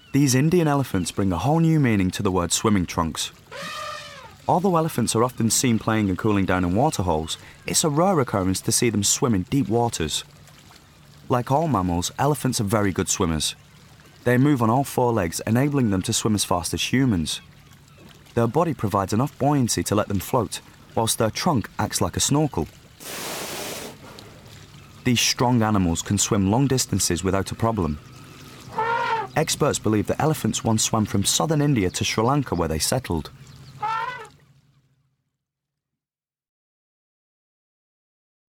These Indian elephants bring a whole new meaning to the word swimming trunks. Although elephants are often seen playing and cooling down in waterholes, it's a rare occurrence to see them swim in deep waters. Like all mammals, elephants are very good swimmers. They move on all four legs, enabling them to swim as fast as humans. Their body provides enough buoyancy to let them float, whilst their trunk acts like a snorkel. These strong animals can swim long distances without a problem. Experts believe that elephants once swam from southern India to Sri Lanka where they settled.